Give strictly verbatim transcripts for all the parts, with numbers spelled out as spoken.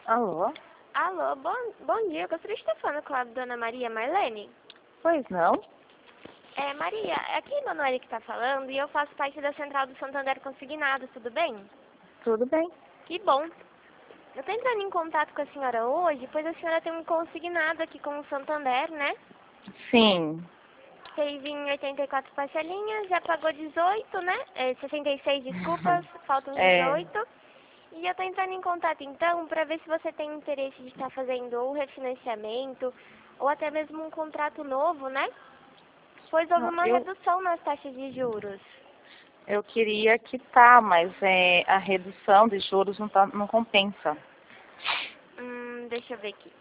Alô? Alô, bom, bom dia. Eu gostaria de estar falando com a dona Maria Marlene. Pois não? É, Maria, é aqui a Manoel que está falando e eu faço parte da Central do Santander Consignado, tudo bem? Tudo bem. Que bom. Eu estou entrando em contato com a senhora hoje, pois a senhora tem um consignado aqui com o Santander, né? Sim. Fez em oitenta e quatro parcelinhas, já pagou dezoito, né? É, sessenta e seis, desculpas, faltam É. dezoito. E eu estou entrando em contato então para ver se você tem interesse de estar fazendo ou refinanciamento ou até mesmo um contrato novo, né? Pois houve uma Eu, redução nas taxas de juros. eu queria quitar, mas é, a redução de juros não, tá, não compensa. Hum, deixa eu ver aqui.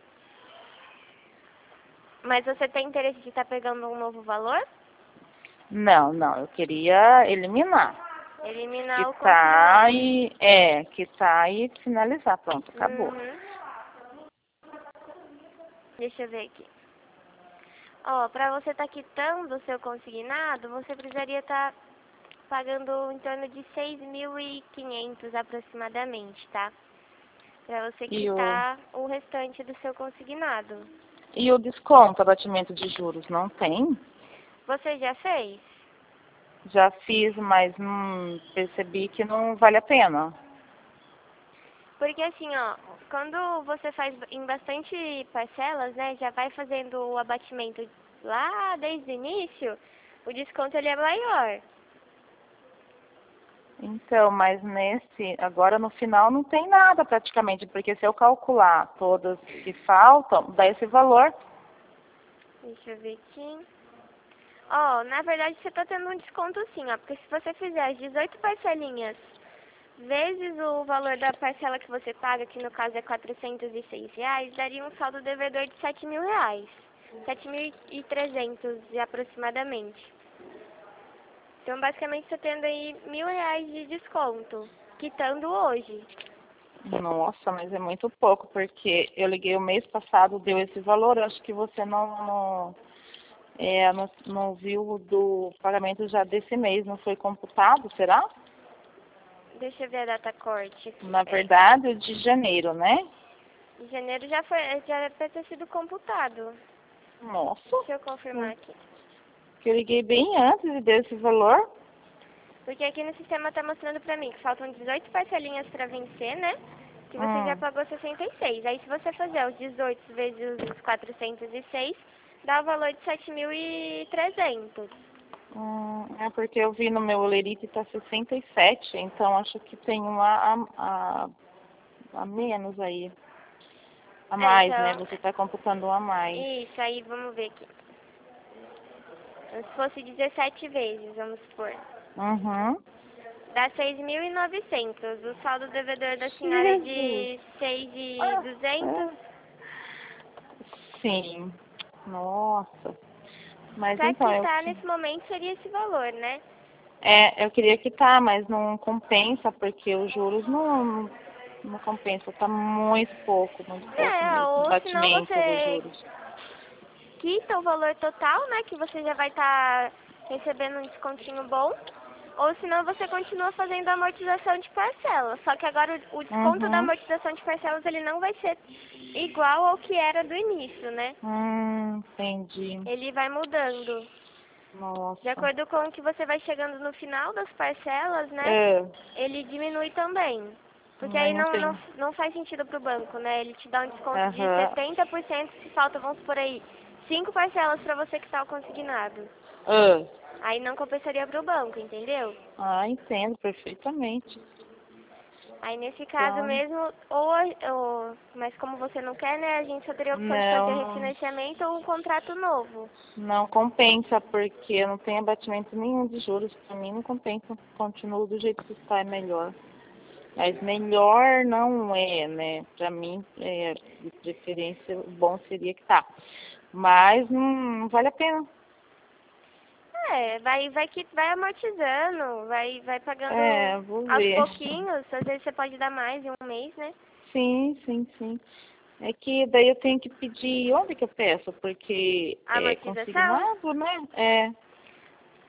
Mas você tem interesse de estar pegando um novo valor? Não, não, eu queria eliminar. Eliminar o Quitar consignado. e. É, quitar e finalizar. Pronto, acabou. Uhum. Deixa eu ver aqui. Ó, para você estar quitando o seu consignado, você precisaria estar pagando em torno de seis mil e quinhentos aproximadamente, tá? Para você E o, quitar o restante do seu consignado. e o desconto, abatimento de juros, não tem? Você já fez? Já fiz, mas hum, percebi que não vale a pena. Porque assim, ó, quando você faz em bastante parcelas, né, já vai fazendo o abatimento lá desde o início, o desconto ele é maior. Então, mas nesse, agora no final não tem nada praticamente, porque se eu calcular todas que faltam, dá esse valor. Deixa eu ver aqui. Ó, na verdade você tá tendo um desconto sim, ó, porque se você fizer as dezoito parcelinhas vezes o valor da parcela que você paga, que no caso é quatrocentos e seis reais, daria um saldo devedor de sete mil reais. sete mil e trezentos aproximadamente. Então, basicamente, você tendo aí mil reais de desconto, quitando hoje. Nossa, mas é muito pouco, porque eu liguei o mês passado, deu esse valor, eu acho que você não, não, é, não, não viu do pagamento já desse mês, não foi computado, será? Deixa eu ver a data corte aqui, Na peraí. verdade, o de janeiro, né? Em janeiro já foi, já deve ter sido computado. Nossa, Deixa eu confirmar aqui. que eu liguei bem antes e deu esse valor. Porque aqui no sistema tá mostrando pra mim que faltam dezoito parcelinhas pra vencer, né? Que você já Hum. pagou sessenta e seis. Aí se você fazer os dezoito vezes os quatrocentos e seis, dá o valor de sete mil e trezentos. Hum, é porque eu vi no meu Olerite tá sessenta e sete, então acho que tem uma a, a, a menos aí. A É, mais, né? então, Você está computando um a mais. isso, aí vamos ver aqui. Se fosse dezessete vezes, vamos supor. Uhum. Dá seis mil e novecentos. O saldo devedor da senhora é Jesus. de seis mil e Ah, duzentos. é. Sim. Nossa. Mas Pra então, eu, quitar que- nesse momento seria esse valor, né? é, eu queria quitar, mas não compensa, porque os juros não, não compensa. Tá muito pouco, muito pouco É, mesmo. O ou senão batimento dos você juros. quita o valor total, né? Que você já vai estar recebendo um descontinho bom. Ou senão você continua fazendo a amortização de parcelas. Só que agora o, o desconto da Uhum. amortização de parcelas ele não vai ser igual ao que era do início, né? Hum, entendi. Ele vai mudando. De Nossa. acordo com o que você vai chegando no final das parcelas, né? É, Ele diminui também. Porque mas aí não não, tem. não, não faz sentido pro banco, né? Ele te dá um desconto de Aham. setenta por cento se falta, vamos por aí, cinco parcelas para você quitar o consignado. Ah, Aí não compensaria pro banco, entendeu? ah, entendo perfeitamente. Aí nesse caso Então, mesmo, ou, ou, mas como você não quer, né? A gente só teria a opção de não, fazer não, refinanciamento ou um contrato novo. não compensa, porque não tem abatimento nenhum de juros. Para mim não compensa. Continuo do jeito que está, é melhor. Mas melhor não é, né? Para mim, é, de preferência, o bom seria que tá. Mas não, não vale a pena. É, vai, vai que vai amortizando, vai, vai pagando É, vou aos ver. pouquinhos, às vezes você pode dar mais em um mês, né? Sim, sim, sim. É que daí eu tenho que pedir, onde que eu peço? Porque A é amortização? consignado, né? É.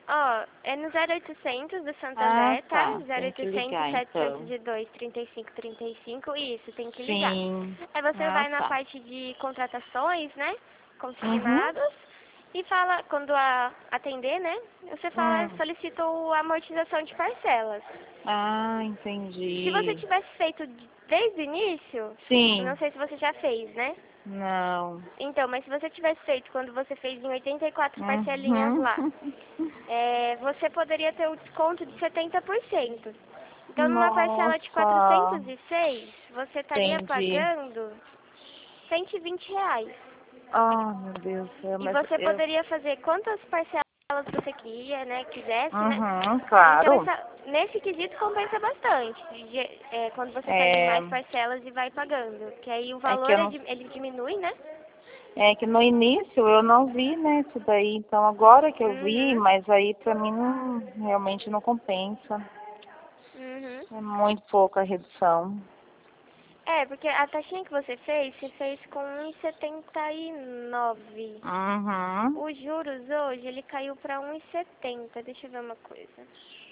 Ó, é no zero oitocentos do Ah, Santander, tá? tá. Tem que zero oitocentos, ligar, então. setecentos e dois, trinta e cinco, trinta e cinco, isso, tem que ligar. Sim. Aí você Ah, vai na tá. parte de contratações, né? Uhum. Consignados, e fala, quando a, atender, né? Você fala, Hum. solicita a amortização de parcelas. Ah, Se você entendi. tivesse feito de- desde o início, não Sim. sei se você já fez, né? Não. Então, mas se você tivesse feito quando você fez em oitenta e quatro parcelinhas Uhum. lá, é, você poderia ter o desconto de setenta por cento. Então, numa parcela de Nossa. quatrocentos e seis, você estaria Entendi. pagando cento e vinte reais. Ah, meu Deus do céu, E mas você eu... poderia fazer quantas parcelas você queria, né, quisesse, né? Uhum, Então, claro. essa, nesse quesito compensa bastante, de- é, quando você faz em É, mais parcelas e vai pagando. Que aí o é que valor, eu é não... di- ele diminui, né? É que no início eu não vi, né, isso daí. Então agora que eu vi, Uhum, mas aí pra mim não, realmente não compensa. uhum. É muito pouca redução. É, porque a taxinha que você fez, você fez com um e setenta e nove. Uhum. Os juros hoje, ele caiu para um e setenta. Deixa eu ver uma coisa.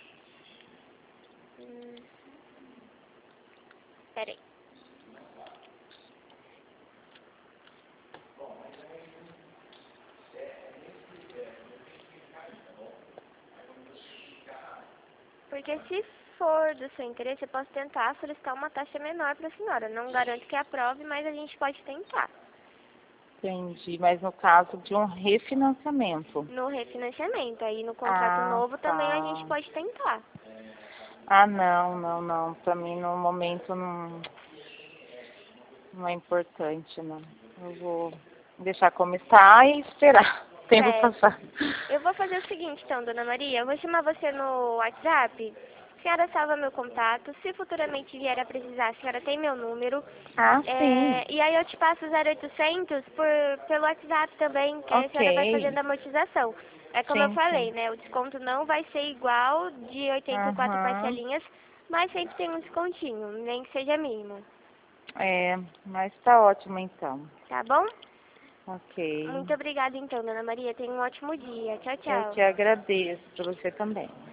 Hum, peraí. Porque se for do seu interesse, eu posso tentar solicitar uma taxa menor para a senhora. Não garanto que aprove, mas a gente pode tentar. Entendi. Mas no caso de um refinanciamento. No refinanciamento. Aí no contrato Ah, novo também a gente tá. pode tentar. Ah, não, não, não. Pra mim no momento não, não é importante, não. Eu vou deixar como está e esperar o tempo Certo. passar. Eu vou fazer o seguinte, então, dona Maria. Eu vou chamar você no WhatsApp. A senhora salva meu contato. Se futuramente vier a precisar, a senhora tem meu número. Ah, sim. É, e aí eu te passo o zero oitocentos por, pelo WhatsApp também, que aí a Ok. senhora vai fazendo a amortização. É como eu Sim, falei, sim. né? O desconto não vai ser igual de oitenta e quatro Aham. parcelinhas, mas sempre tem um descontinho, nem que seja mínimo. É, mas tá ótimo então. Tá bom? Ok. Muito obrigada então, dona Maria. Tenha um ótimo dia. Tchau, Eu tchau. que agradeço. Pra você também.